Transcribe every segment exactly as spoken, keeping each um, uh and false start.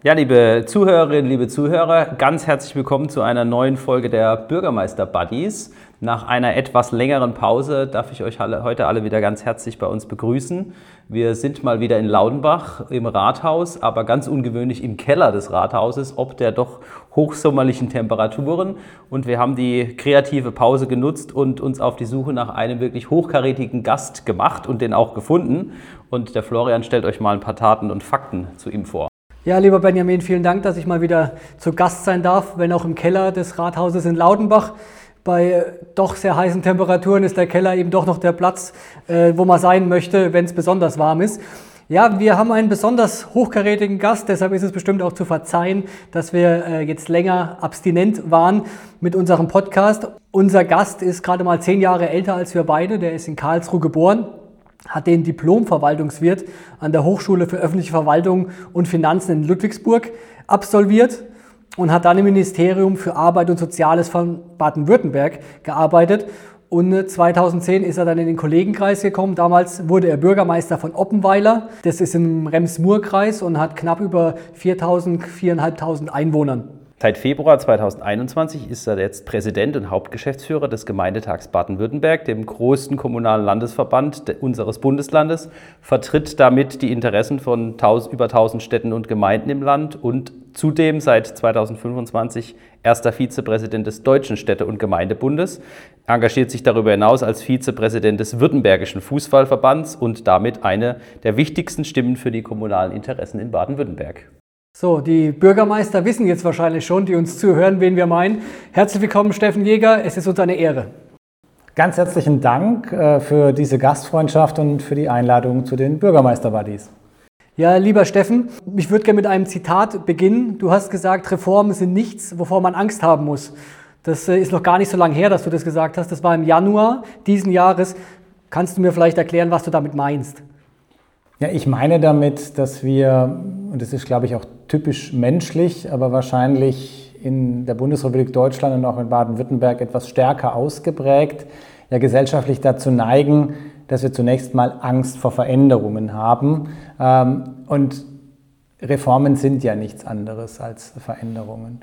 Ja, liebe Zuhörerinnen, liebe Zuhörer, ganz herzlich willkommen zu einer neuen Folge der Bürgermeister-Buddies. Nach einer etwas längeren Pause darf ich euch alle, heute alle wieder ganz herzlich bei uns begrüßen. Wir sind mal wieder in Laudenbach im Rathaus, aber ganz ungewöhnlich im Keller des Rathauses, ob der doch hochsommerlichen Temperaturen. Und wir haben die kreative Pause genutzt und uns auf die Suche nach einem wirklich hochkarätigen Gast gemacht und den auch gefunden. Und der Florian stellt euch mal ein paar Taten und Fakten zu ihm vor. Ja, lieber Benjamin, vielen Dank, dass ich mal wieder zu Gast sein darf, wenn auch im Keller des Rathauses in Laudenbach. Bei doch sehr heißen Temperaturen ist der Keller eben doch noch der Platz, äh, wo man sein möchte, wenn es besonders warm ist. Ja, wir haben einen besonders hochkarätigen Gast, deshalb ist es bestimmt auch zu verzeihen, dass wir äh, jetzt länger abstinent waren mit unserem Podcast. Unser Gast ist gerade mal zehn Jahre älter als wir beide, der ist in Karlsruhe geboren, hat den Diplom-Verwaltungswirt an der Hochschule für öffentliche Verwaltung und Finanzen in Ludwigsburg absolviert und hat dann im Ministerium für Arbeit und Soziales von Baden-Württemberg gearbeitet. Und zweitausendzehn ist er dann in den Kollegenkreis gekommen. Damals wurde er Bürgermeister von Oppenweiler. Das ist im Rems-Murr-Kreis und hat knapp über viertausend, viertausendfünfhundert Einwohnern. Seit Februar zweitausendeinundzwanzig ist er jetzt Präsident und Hauptgeschäftsführer des Gemeindetags Baden-Württemberg, dem größten kommunalen Landesverband unseres Bundeslandes, vertritt damit die Interessen von über tausend Städten und Gemeinden im Land und zudem seit zweitausendfünfundzwanzig erster Vizepräsident des Deutschen Städte- und Gemeindebundes, engagiert sich darüber hinaus als Vizepräsident des Württembergischen Fußballverbands und damit eine der wichtigsten Stimmen für die kommunalen Interessen in Baden-Württemberg. So, die Bürgermeister wissen jetzt wahrscheinlich schon, die uns zuhören, wen wir meinen. Herzlich willkommen, Steffen Jäger, es ist uns eine Ehre. Ganz herzlichen Dank äh, für diese Gastfreundschaft und für die Einladung zu den Bürgermeister-Buddies. Ja, lieber Steffen, ich würde gerne mit einem Zitat beginnen. Du hast gesagt, Reformen sind nichts, wovor man Angst haben muss. Das äh, ist noch gar nicht so lange her, dass du das gesagt hast. Das war im Januar diesen Jahres. Kannst du mir vielleicht erklären, was du damit meinst? Ja, ich meine damit, dass wir, und das ist, glaube ich, auch typisch menschlich, aber wahrscheinlich in der Bundesrepublik Deutschland und auch in Baden-Württemberg etwas stärker ausgeprägt, ja gesellschaftlich dazu neigen, dass wir zunächst mal Angst vor Veränderungen haben. Und Reformen sind ja nichts anderes als Veränderungen.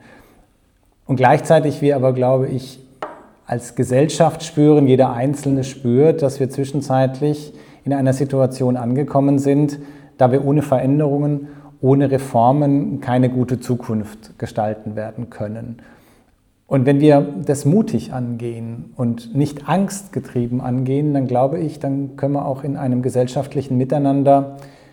Und gleichzeitig wir aber, glaube ich, als Gesellschaft spüren, jeder Einzelne spürt, dass wir zwischenzeitlich in einer Situation angekommen sind, da wir ohne Veränderungen, ohne Reformen keine gute Zukunft gestalten werden können. Und wenn wir das mutig angehen und nicht angstgetrieben angehen, dann glaube ich, dann können wir auch in einem gesellschaftlichen Miteinander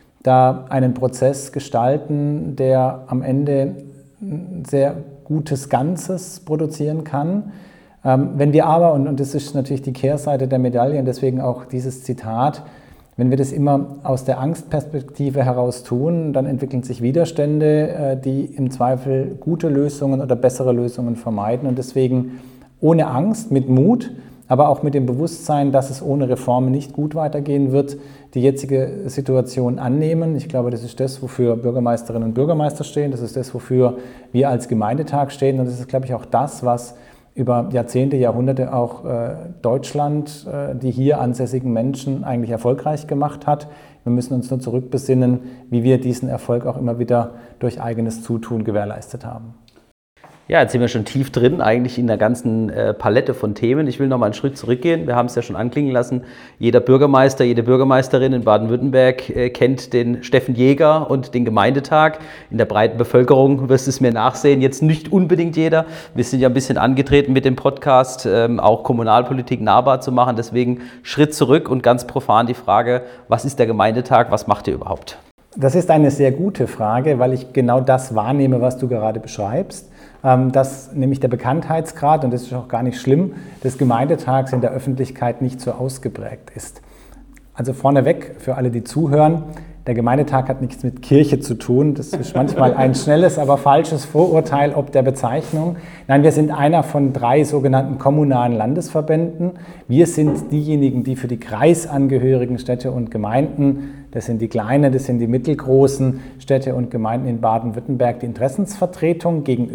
da einen Prozess gestalten, der am Ende ein sehr gutes Ganzes produzieren kann. Wenn wir aber, und das ist natürlich die Kehrseite der Medaille und deswegen auch dieses Zitat, wenn wir das immer aus der Angstperspektive heraus tun, dann entwickeln sich Widerstände, die im Zweifel gute Lösungen oder bessere Lösungen vermeiden. Und deswegen ohne Angst, mit Mut, aber auch mit dem Bewusstsein, dass es ohne Reformen nicht gut weitergehen wird, die jetzige Situation annehmen. Ich glaube, das ist das, wofür Bürgermeisterinnen und Bürgermeister stehen. Das ist das, wofür wir als Gemeindetag stehen. Und das ist, glaube ich, auch das, was über Jahrzehnte, Jahrhunderte auch äh, Deutschland, äh, die hier ansässigen Menschen eigentlich erfolgreich gemacht hat. Wir müssen uns nur zurückbesinnen, wie wir diesen Erfolg auch immer wieder durch eigenes Zutun gewährleistet haben. Ja, jetzt sind wir schon tief drin, eigentlich in der ganzen äh, Palette von Themen. Ich will noch mal einen Schritt zurückgehen. Wir haben es ja schon anklingen lassen. Jeder Bürgermeister, jede Bürgermeisterin in Baden-Württemberg äh, kennt den Steffen Jäger und den Gemeindetag. In der breiten Bevölkerung wirst du es mir nachsehen. Jetzt nicht unbedingt jeder. Wir sind ja ein bisschen angetreten mit dem Podcast, ähm, auch Kommunalpolitik nahbar zu machen. Deswegen Schritt zurück und ganz profan die Frage, was ist der Gemeindetag, was macht ihr überhaupt? Das ist eine sehr gute Frage, weil ich genau das wahrnehme, was du gerade beschreibst. Dass nämlich der Bekanntheitsgrad, und das ist auch gar nicht schlimm, des Gemeindetags in der Öffentlichkeit nicht so ausgeprägt ist. Also vorneweg, für alle, die zuhören, der Gemeindetag hat nichts mit Kirche zu tun. Das ist manchmal ein schnelles, aber falsches Vorurteil ob der Bezeichnung. Nein, wir sind einer von drei sogenannten kommunalen Landesverbänden. Wir sind diejenigen, die für die kreisangehörigen Städte und Gemeinden, das sind die kleinen, das sind die mittelgroßen Städte und Gemeinden in Baden-Württemberg, die Interessensvertretung gegenüber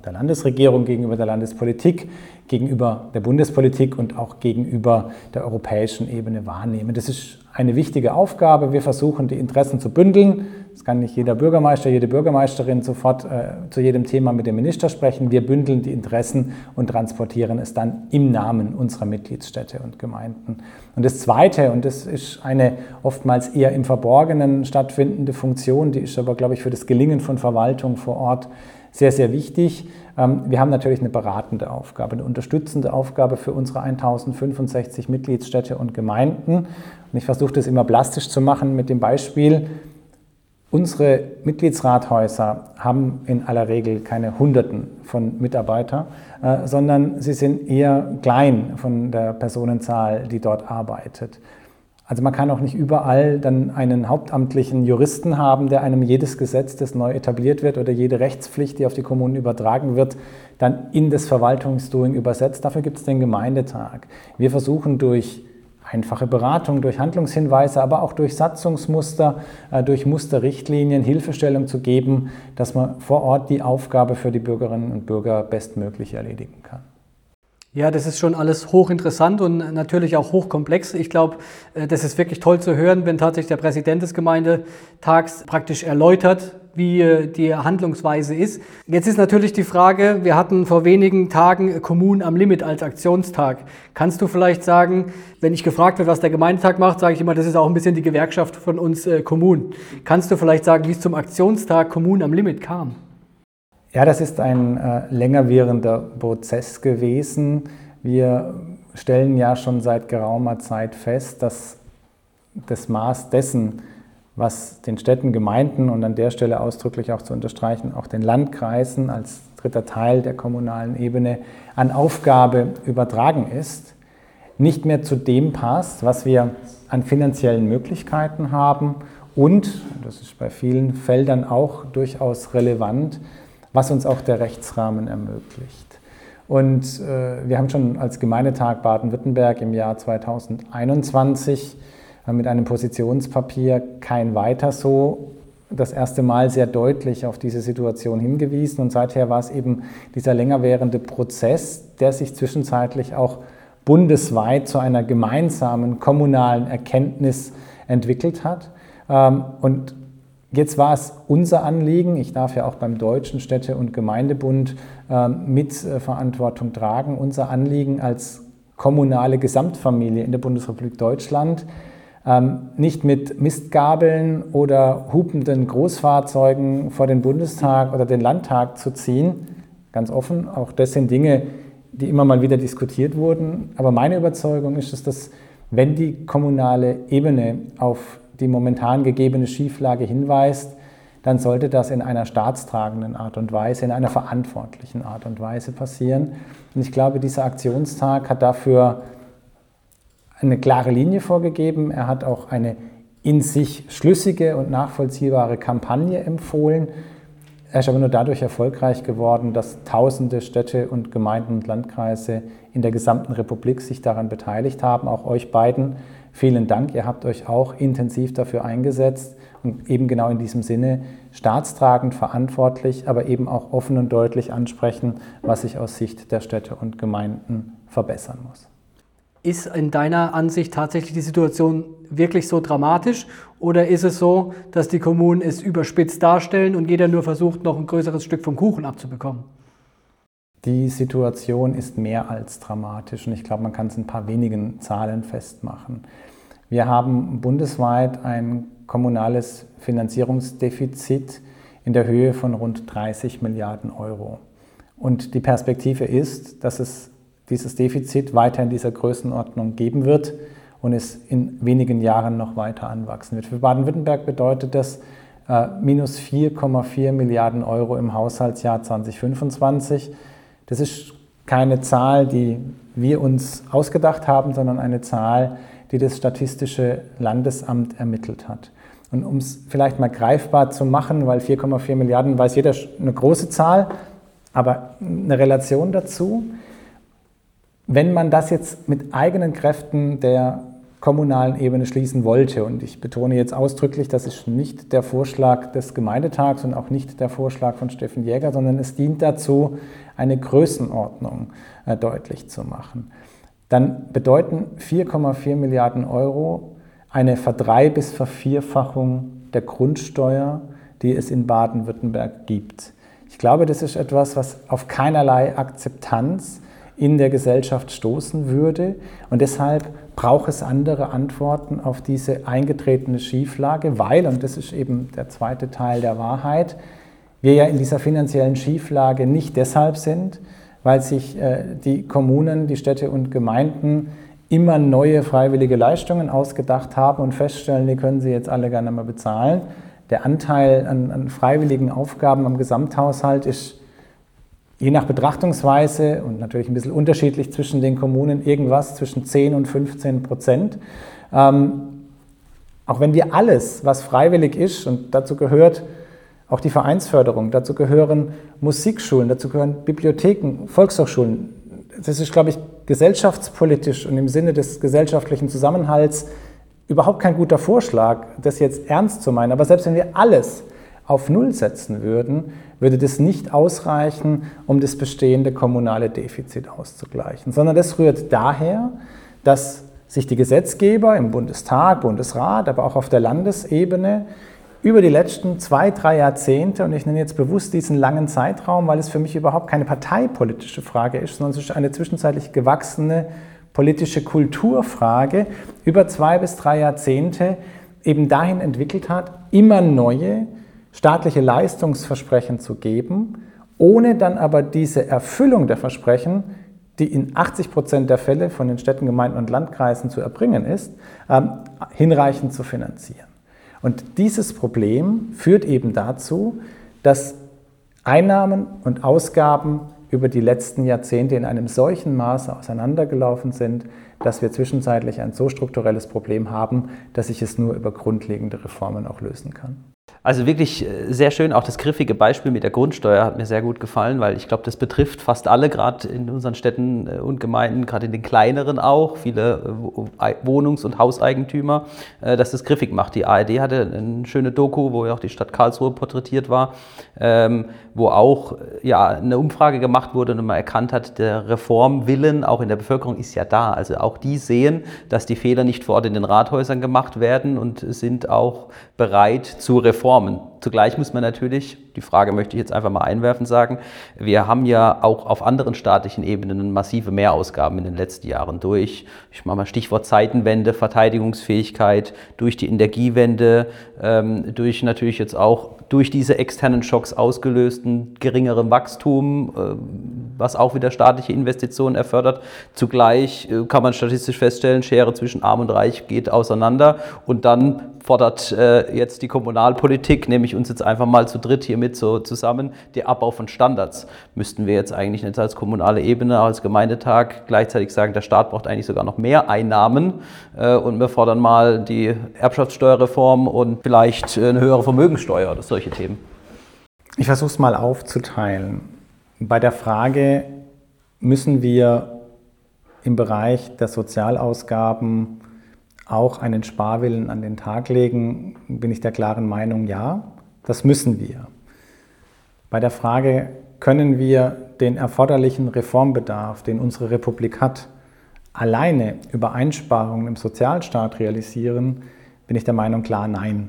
der Landesregierung, gegenüber der Landespolitik, gegenüber der Bundespolitik und auch gegenüber der europäischen Ebene wahrnehmen. Das ist eine wichtige Aufgabe. Wir versuchen, die Interessen zu bündeln. Es kann nicht jeder Bürgermeister, jede Bürgermeisterin sofort äh, zu jedem Thema mit dem Minister sprechen. Wir bündeln die Interessen und transportieren es dann im Namen unserer Mitgliedsstädte und Gemeinden. Und das Zweite, und das ist eine oftmals eher im Verborgenen stattfindende Funktion, die ist aber, glaube ich, für das Gelingen von Verwaltung vor Ort sehr, sehr wichtig. Wir haben natürlich eine beratende Aufgabe, eine unterstützende Aufgabe für unsere eintausendfünfundsechzig Mitgliedsstädte und Gemeinden. Und ich versuche das immer plastisch zu machen mit dem Beispiel: Unsere Mitgliedsrathäuser haben in aller Regel keine Hunderten von Mitarbeitern, äh, sondern sie sind eher klein von der Personenzahl, die dort arbeitet. Also man kann auch nicht überall dann einen hauptamtlichen Juristen haben, der einem jedes Gesetz, das neu etabliert wird, oder jede Rechtspflicht, die auf die Kommunen übertragen wird, dann in das Verwaltungsdoing übersetzt. Dafür gibt es den Gemeindetag. Wir versuchen durch einfache Beratung, durch Handlungshinweise, aber auch durch Satzungsmuster, durch Musterrichtlinien Hilfestellung zu geben, dass man vor Ort die Aufgabe für die Bürgerinnen und Bürger bestmöglich erledigen kann. Ja, das ist schon alles hochinteressant und natürlich auch hochkomplex. Ich glaube, das ist wirklich toll zu hören, wenn tatsächlich der Präsident des Gemeindetags praktisch erläutert, wie die Handlungsweise ist. Jetzt ist natürlich die Frage, wir hatten vor wenigen Tagen Kommunen am Limit als Aktionstag. Kannst du vielleicht sagen, wenn ich gefragt werde, was der Gemeindetag macht, sage ich immer, das ist auch ein bisschen die Gewerkschaft von uns äh, Kommunen. Kannst du vielleicht sagen, wie es zum Aktionstag Kommunen am Limit kam? Ja, das ist ein äh, länger währender Prozess gewesen. Wir stellen ja schon seit geraumer Zeit fest, dass das Maß dessen, was den Städten, Gemeinden und an der Stelle ausdrücklich auch zu unterstreichen, auch den Landkreisen als dritter Teil der kommunalen Ebene an Aufgabe übertragen ist, nicht mehr zu dem passt, was wir an finanziellen Möglichkeiten haben und, das ist bei vielen Feldern auch durchaus relevant, was uns auch der Rechtsrahmen ermöglicht. Und äh, wir haben schon als Gemeindetag Baden-Württemberg im Jahr zweitausendeinundzwanzig mit einem Positionspapier Kein Weiter so das erste Mal sehr deutlich auf diese Situation hingewiesen. Und seither war es eben dieser länger währende Prozess, der sich zwischenzeitlich auch bundesweit zu einer gemeinsamen kommunalen Erkenntnis entwickelt hat. Und jetzt war es unser Anliegen, ich darf ja auch beim Deutschen Städte- und Gemeindebund mit Verantwortung tragen, unser Anliegen als kommunale Gesamtfamilie in der Bundesrepublik Deutschland, nicht mit Mistgabeln oder hupenden Großfahrzeugen vor den Bundestag oder den Landtag zu ziehen. Ganz offen, auch das sind Dinge, die immer mal wieder diskutiert wurden. Aber meine Überzeugung ist es, dass wenn die kommunale Ebene auf die momentan gegebene Schieflage hinweist, dann sollte das in einer staatstragenden Art und Weise, in einer verantwortlichen Art und Weise passieren. Und ich glaube, dieser Aktionstag hat dafür eine klare Linie vorgegeben. Er hat auch eine in sich schlüssige und nachvollziehbare Kampagne empfohlen. Er ist aber nur dadurch erfolgreich geworden, dass tausende Städte und Gemeinden und Landkreise in der gesamten Republik sich daran beteiligt haben. Auch euch beiden vielen Dank. Ihr habt euch auch intensiv dafür eingesetzt und eben genau in diesem Sinne staatstragend, verantwortlich, aber eben auch offen und deutlich ansprechen, was sich aus Sicht der Städte und Gemeinden verbessern muss. Ist in deiner Ansicht tatsächlich die Situation wirklich so dramatisch oder ist es so, dass die Kommunen es überspitzt darstellen und jeder nur versucht, noch ein größeres Stück vom Kuchen abzubekommen? Die Situation ist mehr als dramatisch und ich glaube, man kann es in ein paar wenigen Zahlen festmachen. Wir haben bundesweit ein kommunales Finanzierungsdefizit in der Höhe von rund dreißig Milliarden Euro. Und die Perspektive ist, dass es dieses Defizit weiter in dieser Größenordnung geben wird und es in wenigen Jahren noch weiter anwachsen wird. Für Baden-Württemberg bedeutet das äh, minus vier Komma vier Milliarden Euro im Haushaltsjahr zweitausendfünfundzwanzig. Das ist keine Zahl, die wir uns ausgedacht haben, sondern eine Zahl, die das Statistische Landesamt ermittelt hat. Und um es vielleicht mal greifbar zu machen, weil vier Komma vier Milliarden weiß jeder eine große Zahl, aber eine Relation dazu. Wenn man das jetzt mit eigenen Kräften der kommunalen Ebene schließen wollte. Und ich betone jetzt ausdrücklich, das ist nicht der Vorschlag des Gemeindetags und auch nicht der Vorschlag von Steffen Jäger, sondern es dient dazu, eine Größenordnung äh, deutlich zu machen. Dann bedeuten vier Komma vier Milliarden Euro eine Verdrei- bis Vervierfachung der Grundsteuer, die es in Baden-Württemberg gibt. Ich glaube, das ist etwas, was auf keinerlei Akzeptanz in der Gesellschaft stoßen würde. Und deshalb braucht es andere Antworten auf diese eingetretene Schieflage, weil, und das ist eben der zweite Teil der Wahrheit, wir ja in dieser finanziellen Schieflage nicht deshalb sind, weil sich äh, die Kommunen, die Städte und Gemeinden immer neue freiwillige Leistungen ausgedacht haben und feststellen, die können sie jetzt alle gerne mal bezahlen. Der Anteil an, an freiwilligen Aufgaben am Gesamthaushalt ist je nach Betrachtungsweise und natürlich ein bisschen unterschiedlich zwischen den Kommunen irgendwas zwischen zehn und fünfzehn Prozent. Ähm, auch wenn wir alles, was freiwillig ist, und dazu gehört auch die Vereinsförderung, dazu gehören Musikschulen, dazu gehören Bibliotheken, Volkshochschulen. Das ist, glaube ich, gesellschaftspolitisch und im Sinne des gesellschaftlichen Zusammenhalts überhaupt kein guter Vorschlag, das jetzt ernst zu meinen. Aber selbst wenn wir alles auf Null setzen würden, würde das nicht ausreichen, um das bestehende kommunale Defizit auszugleichen, sondern das rührt daher, dass sich die Gesetzgeber im Bundestag, Bundesrat, aber auch auf der Landesebene über die letzten zwei, drei Jahrzehnte, und ich nenne jetzt bewusst diesen langen Zeitraum, weil es für mich überhaupt keine parteipolitische Frage ist, sondern es ist eine zwischenzeitlich gewachsene politische Kulturfrage, über zwei bis drei Jahrzehnte eben dahin entwickelt hat, immer neue staatliche Leistungsversprechen zu geben, ohne dann aber diese Erfüllung der Versprechen, die in achtzig Prozent der Fälle von den Städten, Gemeinden und Landkreisen zu erbringen ist, hinreichend zu finanzieren. Und dieses Problem führt eben dazu, dass Einnahmen und Ausgaben über die letzten Jahrzehnte in einem solchen Maße auseinandergelaufen sind, dass wir zwischenzeitlich ein so strukturelles Problem haben, dass ich es nur über grundlegende Reformen auch lösen kann. Also wirklich sehr schön, auch das griffige Beispiel mit der Grundsteuer hat mir sehr gut gefallen, weil ich glaube, das betrifft fast alle, gerade in unseren Städten und Gemeinden, gerade in den kleineren auch, viele Wohnungs- und Hauseigentümer, dass das griffig macht. Die A R D hatte eine schöne Doku, wo ja auch die Stadt Karlsruhe porträtiert war, wo auch ja, eine Umfrage gemacht wurde und man erkannt hat, der Reformwillen auch in der Bevölkerung ist ja da. Also auch die sehen, dass die Fehler nicht vor Ort in den Rathäusern gemacht werden und sind auch bereit zu reformieren. Zugleich muss man natürlich, die Frage möchte ich jetzt einfach mal einwerfen, sagen, wir haben ja auch auf anderen staatlichen Ebenen massive Mehrausgaben in den letzten Jahren durch, ich mache mal Stichwort Zeitenwende, Verteidigungsfähigkeit, durch die Energiewende, ähm, durch natürlich jetzt auch durch diese externen Schocks ausgelösten geringeren Wachstum, äh, was auch wieder staatliche Investitionen erfordert. Zugleich äh, kann man statistisch feststellen, Schere zwischen Arm und Reich geht auseinander und dann fordert äh, jetzt die Kommunalpolitik, nehme ich uns jetzt einfach mal zu dritt hier mit so zusammen, den Abbau von Standards. Müssten wir jetzt eigentlich nicht als kommunale Ebene, als Gemeindetag gleichzeitig sagen, der Staat braucht eigentlich sogar noch mehr Einnahmen äh, und wir fordern mal die Erbschaftssteuerreform und vielleicht äh, eine höhere Vermögenssteuer oder solche Themen. Ich versuche es mal aufzuteilen. Bei der Frage, müssen wir im Bereich der Sozialausgaben auch einen Sparwillen an den Tag legen, bin ich der klaren Meinung, ja, das müssen wir. Bei der Frage, können wir den erforderlichen Reformbedarf, den unsere Republik hat, alleine über Einsparungen im Sozialstaat realisieren, bin ich der Meinung, klar, nein.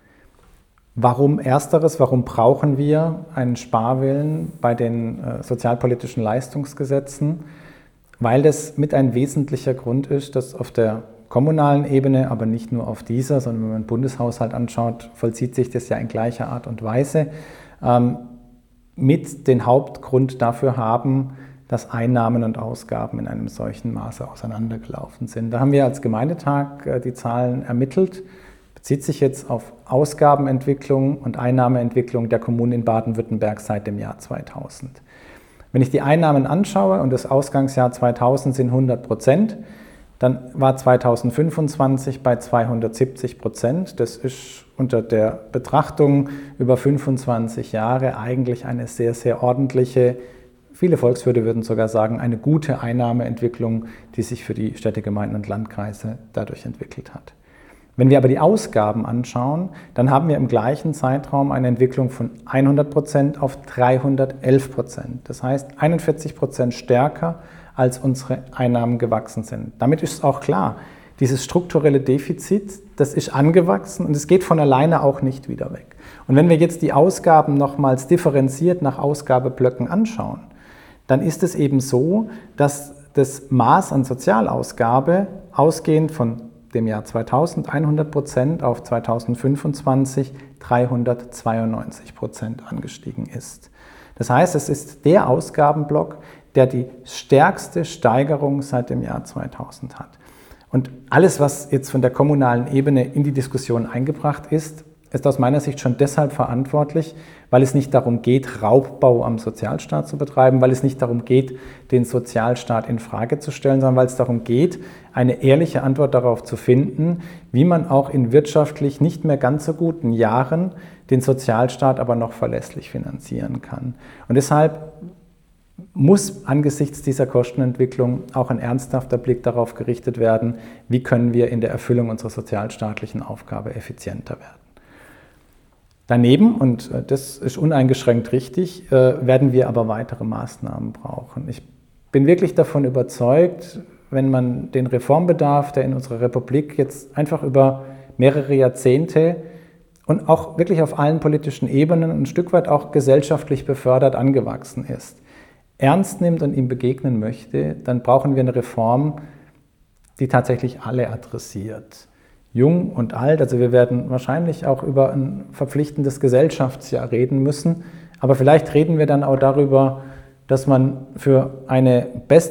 Warum Ersteres? Warum brauchen wir einen Sparwillen bei den äh, sozialpolitischen Leistungsgesetzen? Weil das mit ein wesentlicher Grund ist, dass auf der kommunalen Ebene, aber nicht nur auf dieser, sondern wenn man den Bundeshaushalt anschaut, vollzieht sich das ja in gleicher Art und Weise, ähm, mit den Hauptgrund dafür haben, dass Einnahmen und Ausgaben in einem solchen Maße auseinandergelaufen sind. Da haben wir als Gemeindetag äh, die Zahlen ermittelt, bezieht sich jetzt auf Ausgabenentwicklung und Einnahmeentwicklung der Kommunen in Baden-Württemberg seit dem Jahr zweitausend. Wenn ich die Einnahmen anschaue und das Ausgangsjahr zweitausend sind hundert Prozent, dann war zweitausendfünfundzwanzig bei zweihundertsiebzig Prozent. Das ist unter der Betrachtung über fünfundzwanzig Jahre eigentlich eine sehr, sehr ordentliche viele Volkswirte würden sogar sagen, eine gute Einnahmeentwicklung, die sich für die Städte, Gemeinden und Landkreise dadurch entwickelt hat. Wenn wir aber die Ausgaben anschauen, dann haben wir im gleichen Zeitraum eine Entwicklung von hundert Prozent auf dreihundertelf Prozent. Das heißt einundvierzig Prozent stärker, als unsere Einnahmen gewachsen sind. Damit ist auch klar, dieses strukturelle Defizit, das ist angewachsen und es geht von alleine auch nicht wieder weg. Und wenn wir jetzt die Ausgaben nochmals differenziert nach Ausgabeblöcken anschauen, dann ist es eben so, dass das Maß an Sozialausgabe ausgehend von dem Jahr zweitausend hundert Prozent auf zweitausendfünfundzwanzig dreihundertzweiundneunzig Prozent angestiegen ist. Das heißt, es ist der Ausgabenblock, der die stärkste Steigerung seit dem Jahr zweitausend hat. Und alles, was jetzt von der kommunalen Ebene in die Diskussion eingebracht ist, ist aus meiner Sicht schon deshalb verantwortlich, weil es nicht darum geht, Raubbau am Sozialstaat zu betreiben, weil es nicht darum geht, den Sozialstaat in Frage zu stellen, sondern weil es darum geht, eine ehrliche Antwort darauf zu finden, wie man auch in wirtschaftlich nicht mehr ganz so guten Jahren den Sozialstaat aber noch verlässlich finanzieren kann. Und deshalb muss angesichts dieser Kostenentwicklung auch ein ernsthafter Blick darauf gerichtet werden, wie können wir in der Erfüllung unserer sozialstaatlichen Aufgabe effizienter werden. Daneben, und das ist uneingeschränkt richtig, werden wir aber weitere Maßnahmen brauchen. Ich bin wirklich davon überzeugt, wenn man den Reformbedarf, der in unserer Republik jetzt einfach über mehrere Jahrzehnte und auch wirklich auf allen politischen Ebenen ein Stück weit auch gesellschaftlich befördert angewachsen ist, ernst nimmt und ihm begegnen möchte, dann brauchen wir eine Reform, die tatsächlich alle adressiert. Jung und alt, also wir werden wahrscheinlich auch über ein verpflichtendes Gesellschaftsjahr reden müssen, aber vielleicht reden wir dann auch darüber, dass man für eine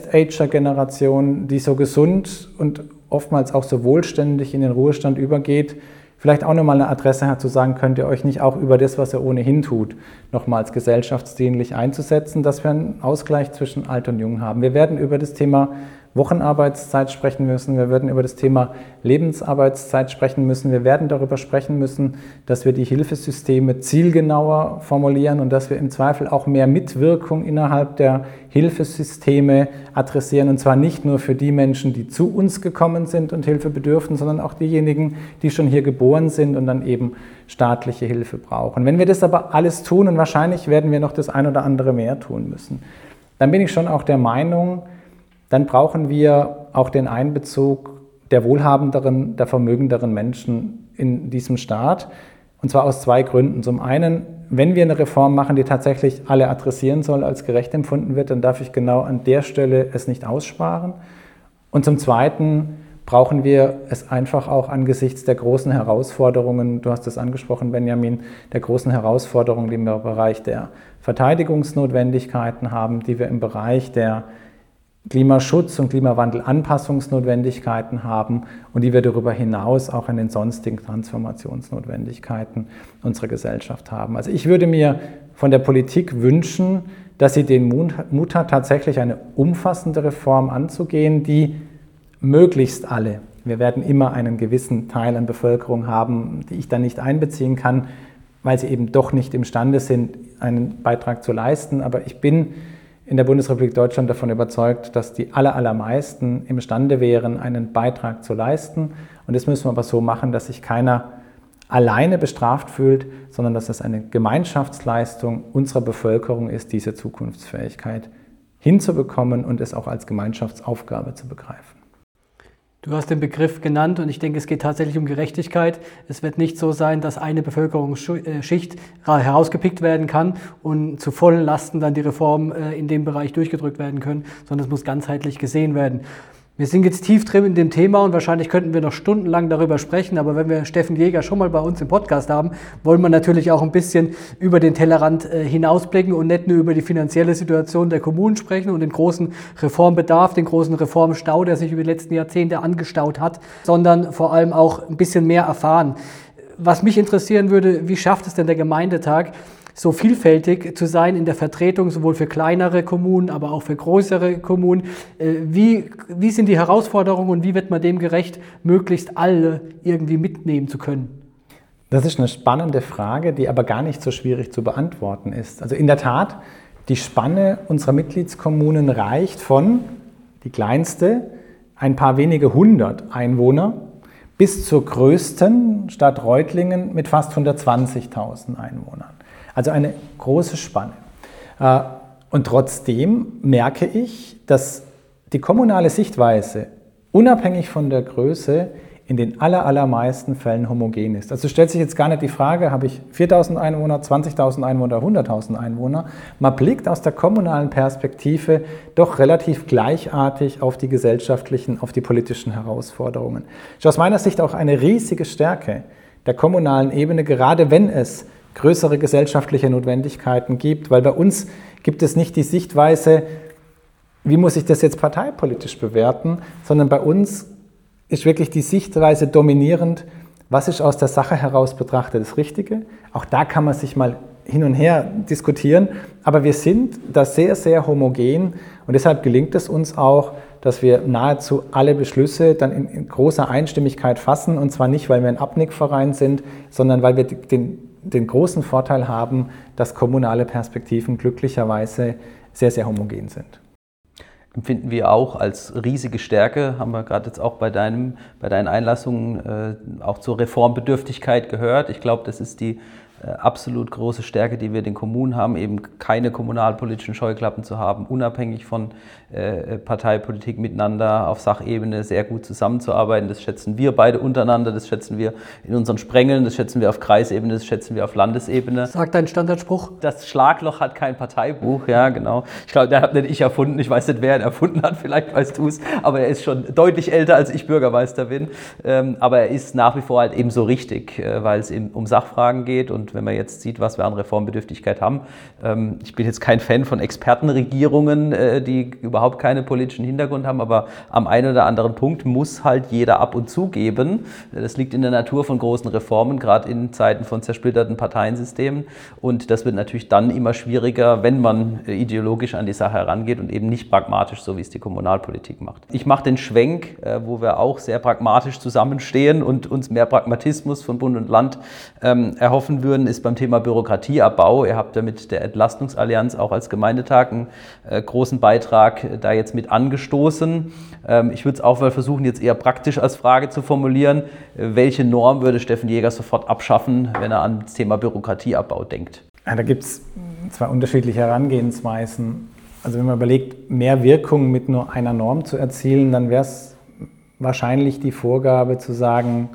Best-Ager-Generation, die so gesund und oftmals auch so wohlständig in den Ruhestand übergeht, vielleicht auch nochmal eine Adresse hat zu sagen, könnt ihr euch nicht auch über das, was ihr ohnehin tut, nochmals gesellschaftsdienlich einzusetzen, dass wir einen Ausgleich zwischen Alt und Jung haben. Wir werden über das Thema Wochenarbeitszeit sprechen müssen, wir werden über das Thema Lebensarbeitszeit sprechen müssen, wir werden darüber sprechen müssen, dass wir die Hilfesysteme zielgenauer formulieren und dass wir im Zweifel auch mehr Mitwirkung innerhalb der Hilfesysteme adressieren, und zwar nicht nur für die Menschen, die zu uns gekommen sind und Hilfe bedürfen, sondern auch diejenigen, die schon hier geboren sind und dann eben staatliche Hilfe brauchen. Wenn wir das aber alles tun, und wahrscheinlich werden wir noch das ein oder andere mehr tun müssen, dann bin ich schon auch der Meinung, dann brauchen wir auch den Einbezug der wohlhabenderen, der vermögenderen Menschen in diesem Staat. Und zwar aus zwei Gründen. Zum einen, wenn wir eine Reform machen, die tatsächlich alle adressieren soll, als gerecht empfunden wird, dann darf ich genau an der Stelle es nicht aussparen. Und zum Zweiten brauchen wir es einfach auch angesichts der großen Herausforderungen, du hast es angesprochen, Benjamin, der großen Herausforderungen, die wir im Bereich der Verteidigungsnotwendigkeiten haben, die wir im Bereich der Klimaschutz- und Klimawandelanpassungsnotwendigkeiten haben und die wir darüber hinaus auch in den sonstigen Transformationsnotwendigkeiten unserer Gesellschaft haben. Also ich würde mir von der Politik wünschen, dass sie den Mut hat, tatsächlich eine umfassende Reform anzugehen, die möglichst alle, wir werden immer einen gewissen Teil an Bevölkerung haben, die ich dann nicht einbeziehen kann, weil sie eben doch nicht imstande sind, einen Beitrag zu leisten, aber ich bin in der Bundesrepublik Deutschland davon überzeugt, dass die aller, allermeisten imstande wären, einen Beitrag zu leisten. Und das müssen wir aber so machen, dass sich keiner alleine bestraft fühlt, sondern dass es eine Gemeinschaftsleistung unserer Bevölkerung ist, diese Zukunftsfähigkeit hinzubekommen und es auch als Gemeinschaftsaufgabe zu begreifen. Du hast den Begriff genannt und ich denke, es geht tatsächlich um Gerechtigkeit. Es wird nicht so sein, dass eine Bevölkerungsschicht herausgepickt werden kann und zu vollen Lasten dann die Reformen in dem Bereich durchgedrückt werden können, sondern es muss ganzheitlich gesehen werden. Wir sind jetzt tief drin in dem Thema und wahrscheinlich könnten wir noch stundenlang darüber sprechen, aber wenn wir Steffen Jäger schon mal bei uns im Podcast haben, wollen wir natürlich auch ein bisschen über den Tellerrand äh, hinausblicken und nicht nur über die finanzielle Situation der Kommunen sprechen und den großen Reformbedarf, den großen Reformstau, der sich über die letzten Jahrzehnte angestaut hat, sondern vor allem auch ein bisschen mehr erfahren. Was mich interessieren würde, wie schafft es denn der Gemeindetag, so vielfältig zu sein in der Vertretung, sowohl für kleinere Kommunen, aber auch für größere Kommunen. Wie, wie sind die Herausforderungen und wie wird man dem gerecht, möglichst alle irgendwie mitnehmen zu können? Das ist eine spannende Frage, die aber gar nicht so schwierig zu beantworten ist. Also in der Tat Die Spanne unserer Mitgliedskommunen reicht von, die kleinste, ein paar wenige hundert Einwohner, bis zur größten Stadt Reutlingen mit fast hundertzwanzigtausend Einwohnern. Also eine große Spanne. Und trotzdem merke ich, dass die kommunale Sichtweise unabhängig von der Größe in den aller, allermeisten Fällen homogen ist. Also stellt sich jetzt gar nicht die Frage, habe ich viertausend Einwohner, zwanzigtausend Einwohner, hunderttausend Einwohner. Man blickt aus der kommunalen Perspektive doch relativ gleichartig auf die gesellschaftlichen, auf die politischen Herausforderungen. Das ist aus meiner Sicht auch eine riesige Stärke der kommunalen Ebene, gerade wenn es größere gesellschaftliche Notwendigkeiten gibt, weil bei uns gibt es nicht die Sichtweise, wie muss ich das jetzt parteipolitisch bewerten, sondern bei uns ist wirklich die Sichtweise dominierend, was ist aus der Sache heraus betrachtet das Richtige. Auch da kann man sich mal hin und her diskutieren, aber wir sind da sehr, sehr homogen und deshalb gelingt es uns auch, dass wir nahezu alle Beschlüsse dann in, in großer Einstimmigkeit fassen und zwar nicht, weil wir ein Abnickverein sind, sondern weil wir den, den großen Vorteil haben, dass kommunale Perspektiven glücklicherweise sehr, sehr homogen sind. Empfinden wir auch als riesige Stärke, haben wir gerade jetzt auch bei, deinem, bei deinen Einlassungen äh, auch zur Reformbedürftigkeit gehört. Ich glaube, das ist die äh, absolut große Stärke, die wir den Kommunen haben, eben keine kommunalpolitischen Scheuklappen zu haben, unabhängig von äh, Parteipolitik miteinander auf Sachebene sehr gut zusammenzuarbeiten. Das schätzen wir beide untereinander, das schätzen wir in unseren Sprengeln, das schätzen wir auf Kreisebene, das schätzen wir auf Landesebene. Sagt dein Standardspruch? Das Schlagloch hat kein Parteibuch, ja genau. Ich glaube, der hat nicht ich erfunden, ich weiß nicht, wer ihn erfunden hat, vielleicht weißt du es, aber er ist schon deutlich älter, als ich Bürgermeister bin. Ähm, aber er ist nach wie vor halt eben so richtig, äh, weil es eben um Sachfragen geht und wenn man jetzt sieht, was wir an Reformbedürftigkeit haben. Ähm, ich bin jetzt kein Fan von Expertenregierungen, äh, die überhaupt keinen politischen Hintergrund haben, aber am einen oder anderen Punkt muss halt jeder ab und zu geben. Das liegt in der Natur von großen Reformen, gerade in Zeiten von zersplitterten Parteiensystemen und das wird natürlich dann immer schwieriger, wenn man äh, ideologisch an die Sache herangeht und eben nicht pragmatisch, so wie es die Kommunalpolitik macht. Ich mache den Schwenk, äh, wo wir auch sehr pragmatisch zusammenstehen und uns mehr Pragmatismus von Bund und Land ähm, erhoffen würden, ist beim Thema Bürokratieabbau. Ihr habt ja mit der Entlastungsallianz auch als Gemeindetag einen äh, großen Beitrag äh, da jetzt mit angestoßen. Ähm, ich würde es auch mal versuchen, jetzt eher praktisch als Frage zu formulieren. Äh, welche Norm würde Steffen Jäger sofort abschaffen, wenn er an das Thema Bürokratieabbau denkt? Ja, da gibt es zwei unterschiedliche Herangehensweisen. Also wenn man überlegt, mehr Wirkung mit nur einer Norm zu erzielen, dann wäre es wahrscheinlich die Vorgabe zu sagen,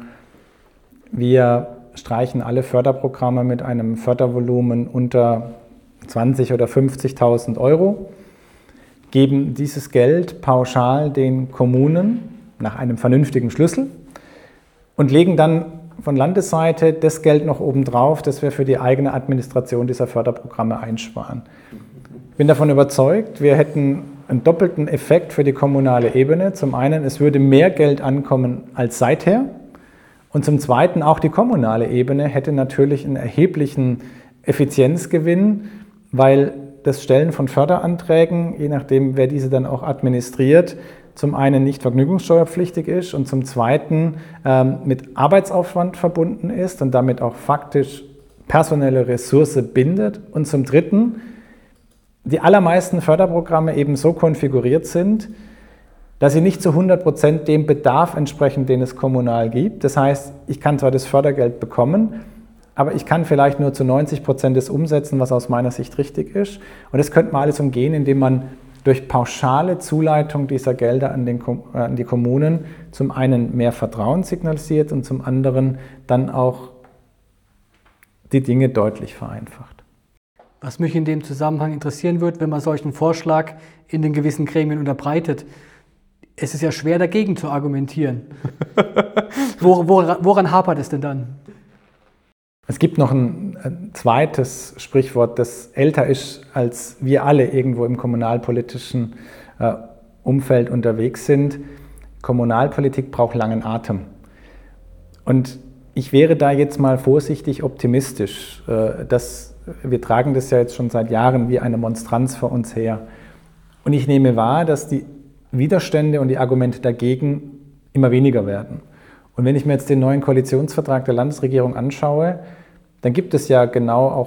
wir streichen alle Förderprogramme mit einem Fördervolumen unter zwanzig oder fünfzigtausend Euro, geben dieses Geld pauschal den Kommunen nach einem vernünftigen Schlüssel und legen dann von Landesseite das Geld noch obendrauf, das wir für die eigene Administration dieser Förderprogramme einsparen. Ich bin davon überzeugt, wir hätten einen doppelten Effekt für die kommunale Ebene. Zum einen, es würde mehr Geld ankommen als seither. Und zum Zweiten, auch die kommunale Ebene hätte natürlich einen erheblichen Effizienzgewinn, weil das Stellen von Förderanträgen, je nachdem, wer diese dann auch administriert, zum einen nicht vergnügungssteuerpflichtig ist und zum Zweiten ähm, mit Arbeitsaufwand verbunden ist und damit auch faktisch personelle Ressource bindet. Und zum Dritten, die allermeisten Förderprogramme eben so konfiguriert sind, dass sie nicht zu hundert Prozent dem Bedarf entsprechen, den es kommunal gibt. Das heißt, ich kann zwar das Fördergeld bekommen, aber ich kann vielleicht nur zu neunzig Prozent das umsetzen, was aus meiner Sicht richtig ist. Und das könnte man alles umgehen, indem man durch pauschale Zuleitung dieser Gelder an, den, an die Kommunen zum einen mehr Vertrauen signalisiert und zum anderen dann auch die Dinge deutlich vereinfacht. Was mich in dem Zusammenhang interessieren wird, wenn man solchen Vorschlag in den gewissen Gremien unterbreitet, es ist ja schwer dagegen zu argumentieren. Wor, woran, woran hapert es denn dann? Es gibt noch ein, ein zweites Sprichwort, das älter ist, als wir alle irgendwo im kommunalpolitischen äh, Umfeld unterwegs sind. Kommunalpolitik braucht langen Atem. Und ich wäre da jetzt mal vorsichtig optimistisch. Äh, dass, wir tragen das ja jetzt schon seit Jahren wie eine Monstranz vor uns her. Und ich nehme wahr, dass die Widerstände und die Argumente dagegen immer weniger werden. Und wenn ich mir jetzt den neuen Koalitionsvertrag der Landesregierung anschaue, dann gibt es ja genau auch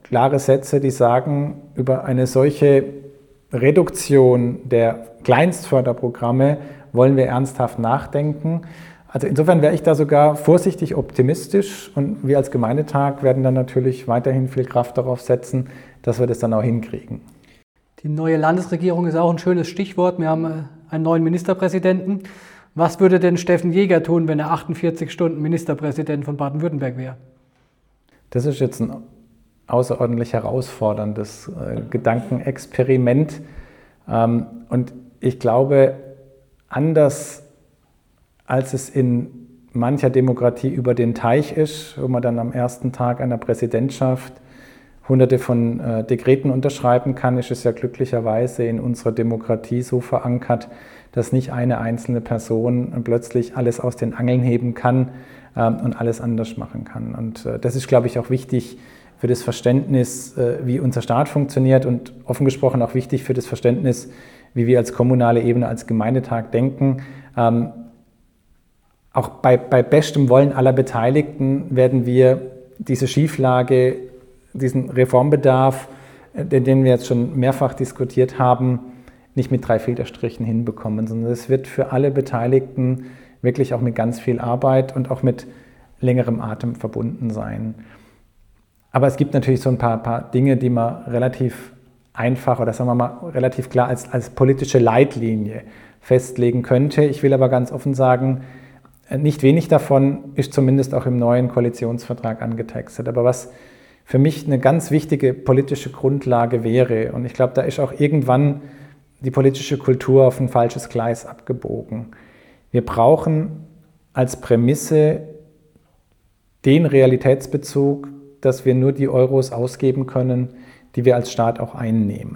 klare Sätze, die sagen, über eine solche Reduktion der Kleinstförderprogramme wollen wir ernsthaft nachdenken. Also insofern wäre ich da sogar vorsichtig optimistisch und wir als Gemeindetag werden dann natürlich weiterhin viel Kraft darauf setzen, dass wir das dann auch hinkriegen. Die neue Landesregierung ist auch ein schönes Stichwort. Wir haben einen neuen Ministerpräsidenten. Was würde denn Steffen Jäger tun, wenn er achtundvierzig Stunden Ministerpräsident von Baden-Württemberg wäre? Das ist jetzt ein außerordentlich herausforderndes äh, Gedankenexperiment. Ähm, und ich glaube, anders als es in mancher Demokratie über den Teich ist, wo man dann am ersten Tag einer Präsidentschaft hunderte von äh, Dekreten unterschreiben kann, ist es ja glücklicherweise in unserer Demokratie so verankert, dass nicht eine einzelne Person plötzlich alles aus den Angeln heben kann ähm, und alles anders machen kann. Und äh, das ist, glaube ich, auch wichtig für das Verständnis, äh, wie unser Staat funktioniert und offen gesprochen auch wichtig für das Verständnis, wie wir als kommunale Ebene, als Gemeindetag denken. Ähm, Auch bei, bei bestem Wollen aller Beteiligten werden wir diese Schieflage, diesen Reformbedarf, den, den wir jetzt schon mehrfach diskutiert haben, nicht mit drei Filterstrichen hinbekommen, sondern es wird für alle Beteiligten wirklich auch mit ganz viel Arbeit und auch mit längerem Atem verbunden sein. Aber es gibt natürlich so ein paar, paar Dinge, die man relativ einfach oder sagen wir mal relativ klar als, als politische Leitlinie festlegen könnte. Ich will aber ganz offen sagen, nicht wenig davon ist zumindest auch im neuen Koalitionsvertrag angetextet. Aber was für mich eine ganz wichtige politische Grundlage wäre, und ich glaube, da ist auch irgendwann die politische Kultur auf ein falsches Gleis abgebogen. Wir brauchen als Prämisse den Realitätsbezug, dass wir nur die Euros ausgeben können, die wir als Staat auch einnehmen.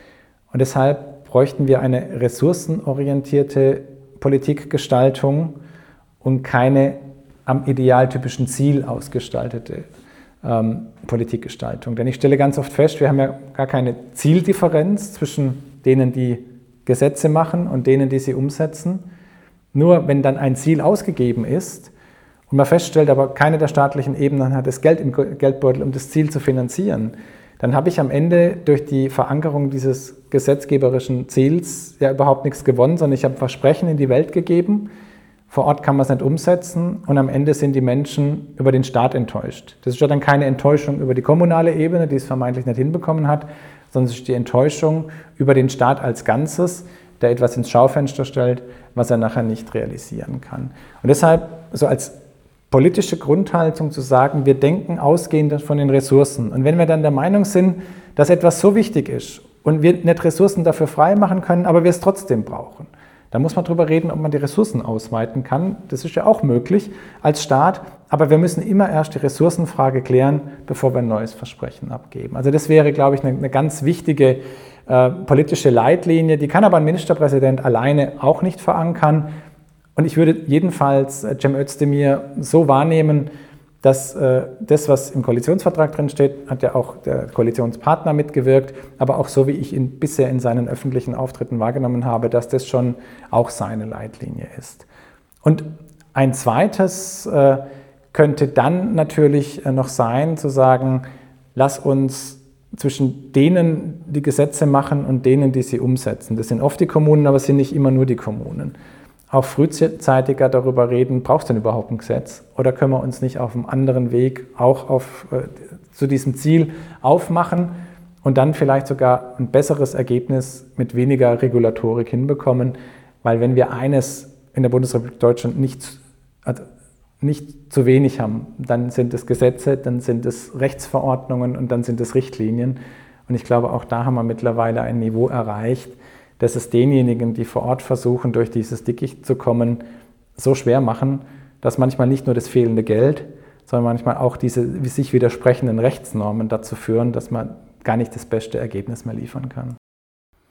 Und deshalb bräuchten wir eine ressourcenorientierte Politikgestaltung und keine am idealtypischen Ziel ausgestaltete ähm, Politikgestaltung. Denn ich stelle ganz oft fest, wir haben ja gar keine Zieldifferenz zwischen denen, die Gesetze machen und denen, die sie umsetzen. Nur wenn dann ein Ziel ausgegeben ist und man feststellt, aber keine der staatlichen Ebenen hat das Geld im Geldbeutel, um das Ziel zu finanzieren, dann habe ich am Ende durch die Verankerung dieses gesetzgeberischen Ziels ja überhaupt nichts gewonnen, sondern ich habe Versprechen in die Welt gegeben. Vor Ort kann man es nicht umsetzen und am Ende sind die Menschen über den Staat enttäuscht. Das ist ja dann keine Enttäuschung über die kommunale Ebene, die es vermeintlich nicht hinbekommen hat, sondern es ist die Enttäuschung über den Staat als Ganzes, der etwas ins Schaufenster stellt, was er nachher nicht realisieren kann. Und deshalb so als politische Grundhaltung zu sagen, wir denken ausgehend von den Ressourcen. Und wenn wir dann der Meinung sind, dass etwas so wichtig ist und wir nicht Ressourcen dafür frei machen können, aber wir es trotzdem brauchen, da muss man drüber reden, ob man die Ressourcen ausweiten kann. Das ist ja auch möglich als Staat, aber wir müssen immer erst die Ressourcenfrage klären, bevor wir ein neues Versprechen abgeben. Also das wäre, glaube ich, eine, eine ganz wichtige äh, politische Leitlinie. Die kann aber ein Ministerpräsident alleine auch nicht verankern. Und ich würde jedenfalls äh, Cem Özdemir so wahrnehmen, dass äh, das, was im Koalitionsvertrag drin steht, hat ja auch der Koalitionspartner mitgewirkt, aber auch so, wie ich ihn bisher in seinen öffentlichen Auftritten wahrgenommen habe, dass das schon auch seine Leitlinie ist. Und ein zweites äh, könnte dann natürlich äh, noch sein, zu sagen, lass uns zwischen denen, die Gesetze machen und denen, die sie umsetzen. Das sind oft die Kommunen, aber es sind nicht immer nur die Kommunen. Auch frühzeitiger darüber reden, braucht es denn überhaupt ein Gesetz? Oder können wir uns nicht auf einem anderen Weg auch auf, äh, zu diesem Ziel aufmachen und dann vielleicht sogar ein besseres Ergebnis mit weniger Regulatorik hinbekommen? Weil wenn wir eines in der Bundesrepublik Deutschland nicht, also nicht zu wenig haben, dann sind es Gesetze, dann sind es Rechtsverordnungen und dann sind es Richtlinien. Und ich glaube, auch da haben wir mittlerweile ein Niveau erreicht, dass es denjenigen, die vor Ort versuchen, durch dieses Dickicht zu kommen, so schwer machen, dass manchmal nicht nur das fehlende Geld, sondern manchmal auch diese sich widersprechenden Rechtsnormen dazu führen, dass man gar nicht das beste Ergebnis mehr liefern kann.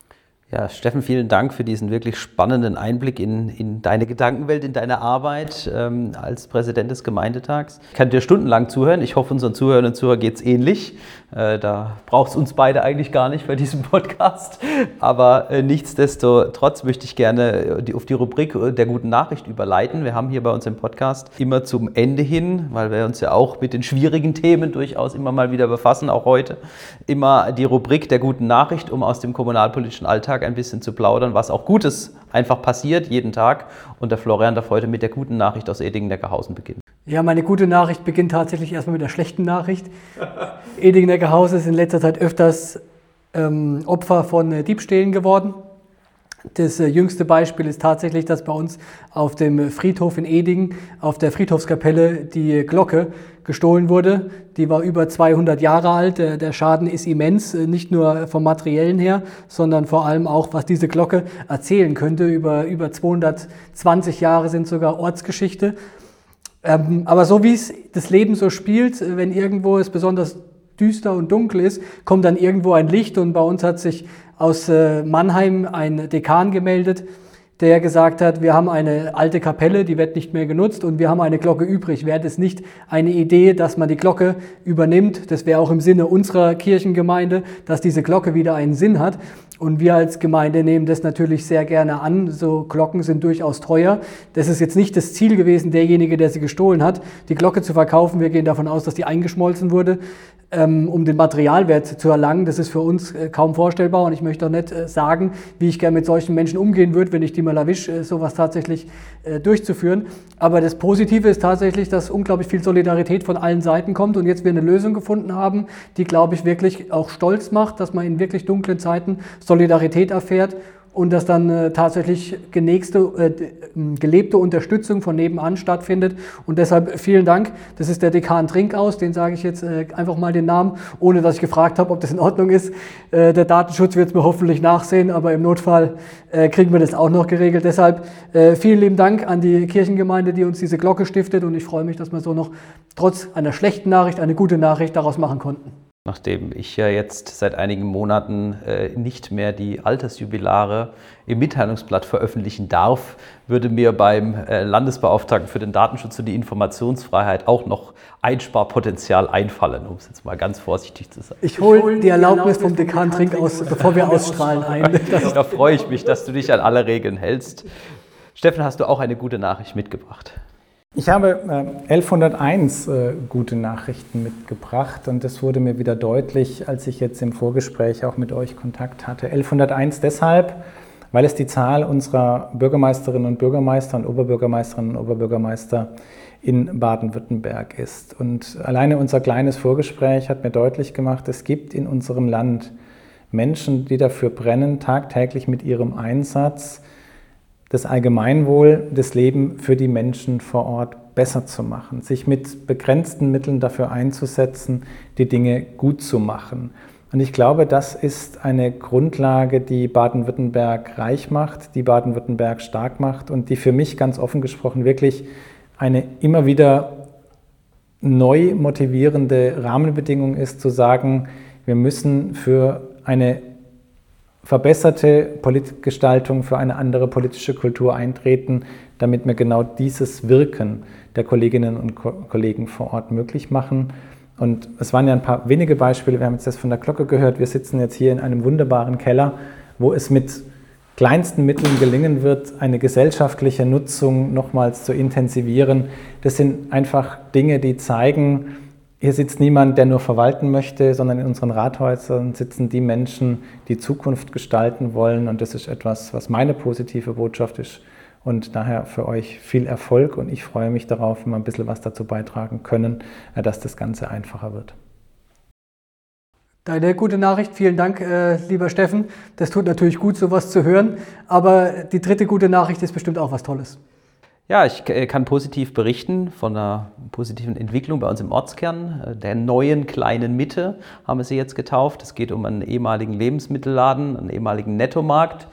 Ja, Steffen, vielen Dank für diesen wirklich spannenden Einblick in, in deine Gedankenwelt, in deine Arbeit ähm, als Präsident des Gemeindetags. Ich kann dir stundenlang zuhören. Ich hoffe, unseren Zuhörern und Zuhörern geht es ähnlich. Äh, da braucht es uns beide eigentlich gar nicht bei diesem Podcast. Aber äh, nichtsdestotrotz möchte ich gerne die, auf die Rubrik der guten Nachricht überleiten. Wir haben hier bei uns im Podcast immer zum Ende hin, weil wir uns ja auch mit den schwierigen Themen durchaus immer mal wieder befassen, auch heute, immer die Rubrik der guten Nachricht, um aus dem kommunalpolitischen Alltag ein bisschen zu plaudern, was auch Gutes einfach passiert, jeden Tag. Und der Florian darf heute mit der guten Nachricht aus Edingen-Neckarhausen beginnen. Ja, meine gute Nachricht beginnt tatsächlich erstmal mit der schlechten Nachricht. Edingen-Neckarhausen ist in letzter Zeit öfters ähm, Opfer von äh, Diebstählen geworden. Das äh, jüngste Beispiel ist tatsächlich, dass bei uns auf dem Friedhof in Edingen, auf der Friedhofskapelle, die Glocke gestohlen wurde. Die war über zweihundert Jahre alt. Der, der Schaden ist immens, nicht nur vom Materiellen her, sondern vor allem auch, was diese Glocke erzählen könnte. Über, über zweihundertzwanzig Jahre sind sogar Ortsgeschichte. Ähm, aber so wie es das Leben so spielt, wenn irgendwo es besonders düster und dunkel ist, kommt dann irgendwo ein Licht. Und bei uns hat sich aus äh, Mannheim ein Dekan gemeldet, der gesagt hat, wir haben eine alte Kapelle, die wird nicht mehr genutzt und wir haben eine Glocke übrig. Wäre das nicht eine Idee, dass man die Glocke übernimmt? Das wäre auch im Sinne unserer Kirchengemeinde, dass diese Glocke wieder einen Sinn hat. Und wir als Gemeinde nehmen das natürlich sehr gerne an. So Glocken sind durchaus teuer. Das ist jetzt nicht das Ziel gewesen, derjenige, der sie gestohlen hat, die Glocke zu verkaufen. Wir gehen davon aus, dass die eingeschmolzen wurde, um den Materialwert zu erlangen. Das ist für uns kaum vorstellbar und ich möchte auch nicht sagen, wie ich gerne mit solchen Menschen umgehen würde, wenn ich die mal erwische, sowas tatsächlich durchzuführen. Aber das Positive ist tatsächlich, dass unglaublich viel Solidarität von allen Seiten kommt und jetzt wir eine Lösung gefunden haben, die, glaube ich, wirklich auch stolz macht, dass man in wirklich dunklen Zeiten Solidarität erfährt und dass dann äh, tatsächlich genächste, äh, gelebte Unterstützung von nebenan stattfindet. Und deshalb vielen Dank. Das ist der Dekan Trinkaus, den sage ich jetzt äh, einfach mal den Namen, ohne dass ich gefragt habe, ob das in Ordnung ist. Äh, der Datenschutz wird es mir hoffentlich nachsehen, aber im Notfall äh, kriegen wir das auch noch geregelt. Deshalb äh, vielen lieben Dank an die Kirchengemeinde, die uns diese Glocke stiftet. Und ich freue mich, dass wir so noch trotz einer schlechten Nachricht eine gute Nachricht daraus machen konnten. Nachdem ich ja jetzt seit einigen Monaten äh, nicht mehr die Altersjubilare im Mitteilungsblatt veröffentlichen darf, würde mir beim äh, Landesbeauftragten für den Datenschutz und die Informationsfreiheit auch noch Einsparpotenzial einfallen, um es jetzt mal ganz vorsichtig zu sagen. Ich hole die Erlaubnis vom Dekan Trinkaus, bevor wir ausstrahlen, ein. Da freue ich mich, dass du dich an alle Regeln hältst. Steffen, hast du auch eine gute Nachricht mitgebracht? Ich habe äh, elfhunderteins äh, gute Nachrichten mitgebracht und das wurde mir wieder deutlich, als ich jetzt im Vorgespräch auch mit euch Kontakt hatte. elfhunderteins deshalb, weil es die Zahl unserer Bürgermeisterinnen und Bürgermeister und Oberbürgermeisterinnen und Oberbürgermeister in Baden-Württemberg ist. Und alleine unser kleines Vorgespräch hat mir deutlich gemacht, es gibt in unserem Land Menschen, die dafür brennen, tagtäglich mit ihrem Einsatz das Allgemeinwohl, das Leben für die Menschen vor Ort besser zu machen, sich mit begrenzten Mitteln dafür einzusetzen, die Dinge gut zu machen. Und ich glaube, das ist eine Grundlage, die Baden-Württemberg reich macht, die Baden-Württemberg stark macht und die für mich ganz offen gesprochen wirklich eine immer wieder neu motivierende Rahmenbedingung ist, zu sagen, wir müssen für eine verbesserte Politikgestaltung, für eine andere politische Kultur eintreten, damit wir genau dieses Wirken der Kolleginnen und Ko- Kollegen vor Ort möglich machen. Und es waren ja ein paar wenige Beispiele, wir haben jetzt das von der Glocke gehört, wir sitzen jetzt hier in einem wunderbaren Keller, wo es mit kleinsten Mitteln gelingen wird, eine gesellschaftliche Nutzung nochmals zu intensivieren. Das sind einfach Dinge, die zeigen, hier sitzt niemand, der nur verwalten möchte, sondern in unseren Rathäusern sitzen die Menschen, die Zukunft gestalten wollen. Und das ist etwas, was meine positive Botschaft ist. Und daher für euch viel Erfolg. Und ich freue mich darauf, wenn wir ein bisschen was dazu beitragen können, dass das Ganze einfacher wird. Deine gute Nachricht, vielen Dank, äh, lieber Steffen. Das tut natürlich gut, sowas zu hören. Aber die dritte gute Nachricht ist bestimmt auch was Tolles. Ja, ich kann positiv berichten von einer positiven Entwicklung bei uns im Ortskern. Der neuen kleinen Mitte haben wir sie jetzt getauft. Es geht um einen ehemaligen Lebensmittelladen, einen ehemaligen Nettomarkt.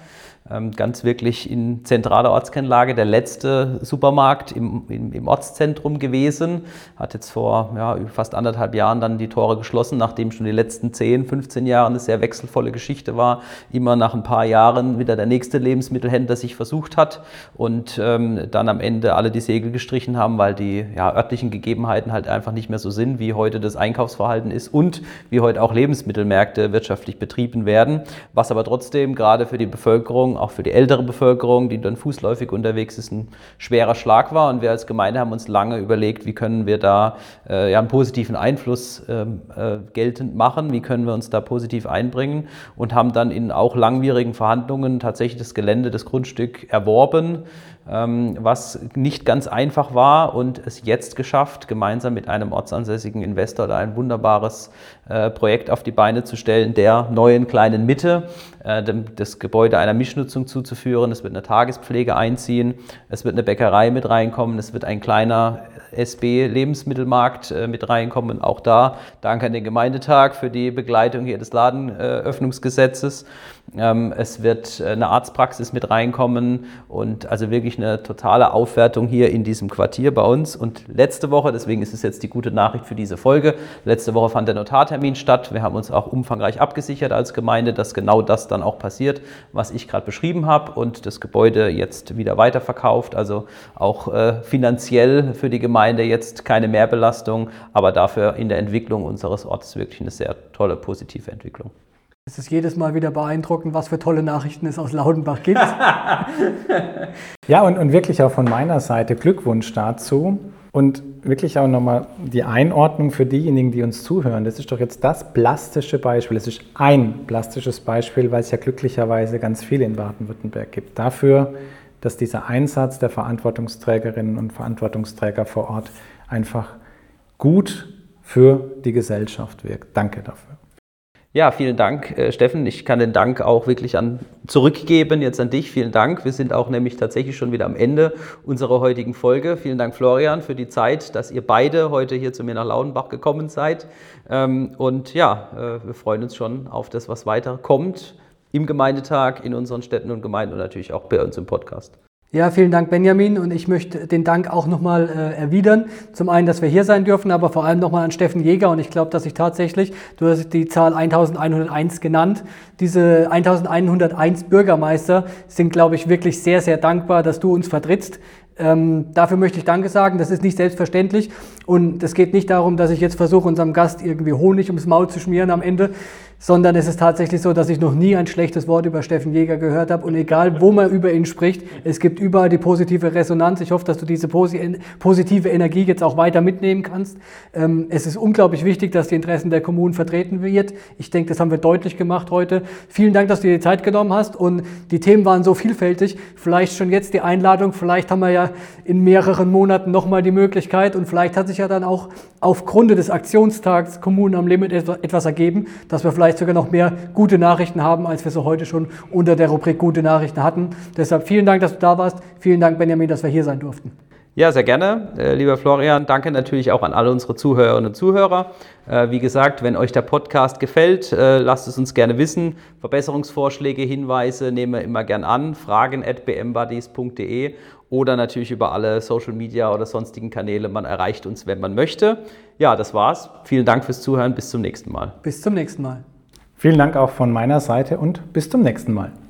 ganz wirklich in zentraler Ortskernlage, der letzte Supermarkt im, im, im Ortszentrum gewesen, hat jetzt vor ja, fast anderthalb Jahren dann die Tore geschlossen, nachdem schon die letzten zehn, fünfzehn Jahre eine sehr wechselvolle Geschichte war, immer nach ein paar Jahren wieder der nächste Lebensmittelhändler sich versucht hat und ähm, dann am Ende alle die Segel gestrichen haben, weil die ja, örtlichen Gegebenheiten halt einfach nicht mehr so sind, wie heute das Einkaufsverhalten ist und wie heute auch Lebensmittelmärkte wirtschaftlich betrieben werden, was aber trotzdem gerade für die Bevölkerung, auch für die ältere Bevölkerung, die dann fußläufig unterwegs ist, ein schwerer Schlag war. Und wir als Gemeinde haben uns lange überlegt, wie können wir da äh, ja, einen positiven Einfluss ähm, äh, geltend machen, wie können wir uns da positiv einbringen und haben dann in auch langwierigen Verhandlungen tatsächlich das Gelände, das Grundstück erworben, ähm, was nicht ganz einfach war und es jetzt geschafft, gemeinsam mit einem ortsansässigen Investor da ein wunderbares äh, Projekt auf die Beine zu stellen, der neuen kleinen Mitte, äh, dem, das Gebäude einer Mischnutzung zuzuführen. Es wird eine Tagespflege einziehen, es wird eine Bäckerei mit reinkommen, es wird ein kleiner S B-Lebensmittelmarkt äh, mit reinkommen. Auch da danke an den Gemeindetag für die Begleitung hier des Ladenöffnungsgesetzes. Ähm, es wird eine Arztpraxis mit reinkommen und also wirklich eine totale Aufwertung hier in diesem Quartier bei uns. Und letzte Woche, deswegen ist es jetzt die gute Nachricht für diese Folge, letzte Woche fand der Notartermin statt. Wir haben uns auch umfangreich abgesichert als Gemeinde, dass genau das dann auch passiert, was ich gerade beschrieben habe und das Gebäude jetzt wieder weiterverkauft. Also auch äh, finanziell für die Gemeinde jetzt keine Mehrbelastung, aber dafür in der Entwicklung unseres Ortes wirklich eine sehr tolle, positive Entwicklung. Es ist jedes Mal wieder beeindruckend, was für tolle Nachrichten es aus Laudenbach gibt. Ja, und, und wirklich auch von meiner Seite Glückwunsch dazu. Und wirklich auch nochmal die Einordnung für diejenigen, die uns zuhören. Das ist doch jetzt das plastische Beispiel. Es ist ein plastisches Beispiel, weil es ja glücklicherweise ganz viele in Baden-Württemberg gibt. Dafür, dass dieser Einsatz der Verantwortungsträgerinnen und Verantwortungsträger vor Ort einfach gut für die Gesellschaft wirkt. Danke dafür. Ja, vielen Dank, äh, Steffen. Ich kann den Dank auch wirklich an, zurückgeben, jetzt an dich. Vielen Dank. Wir sind auch nämlich tatsächlich schon wieder am Ende unserer heutigen Folge. Vielen Dank, Florian, für die Zeit, dass ihr beide heute hier zu mir nach Laudenbach gekommen seid. Ähm, und ja, äh, wir freuen uns schon auf das, was weiter kommt im Gemeindetag, in unseren Städten und Gemeinden und natürlich auch bei uns im Podcast. Ja, vielen Dank, Benjamin. Und ich möchte den Dank auch nochmal äh, erwidern. Zum einen, dass wir hier sein dürfen, aber vor allem nochmal an Steffen Jäger. Und ich glaube, dass ich tatsächlich, du hast die Zahl eintausendeinhunderteins genannt, diese eintausendeinhunderteins Bürgermeister sind, glaube ich, wirklich sehr, sehr dankbar, dass du uns vertrittst. Ähm, dafür möchte ich Danke sagen, das ist nicht selbstverständlich und es geht nicht darum, dass ich jetzt versuche, unserem Gast irgendwie Honig ums Maul zu schmieren am Ende, sondern es ist tatsächlich so, dass ich noch nie ein schlechtes Wort über Steffen Jäger gehört habe und egal, wo man über ihn spricht, es gibt überall die positive Resonanz. Ich hoffe, dass du diese positive Energie jetzt auch weiter mitnehmen kannst. Ähm, es ist unglaublich wichtig, dass die Interessen der Kommunen vertreten wird. Ich denke, das haben wir deutlich gemacht heute. Vielen Dank, dass du dir die Zeit genommen hast und die Themen waren so vielfältig. Vielleicht schon jetzt die Einladung, vielleicht haben wir ja in mehreren Monaten nochmal die Möglichkeit und vielleicht hat sich ja dann auch aufgrund des Aktionstags Kommunen am Limit etwas ergeben, dass wir vielleicht sogar noch mehr gute Nachrichten haben, als wir so heute schon unter der Rubrik gute Nachrichten hatten. Deshalb vielen Dank, dass du da warst. Vielen Dank, Benjamin, dass wir hier sein durften. Ja, sehr gerne, äh, lieber Florian. Danke natürlich auch an alle unsere Zuhörerinnen und Zuhörer. Äh, wie gesagt, wenn euch der Podcast gefällt, äh, lasst es uns gerne wissen. Verbesserungsvorschläge, Hinweise nehmen wir immer gern an. Fragen at b m buddies punkt d e oder natürlich über alle Social Media oder sonstigen Kanäle. Man erreicht uns, wenn man möchte. Ja, das war's. Vielen Dank fürs Zuhören. Bis zum nächsten Mal. Bis zum nächsten Mal. Vielen Dank auch von meiner Seite und bis zum nächsten Mal.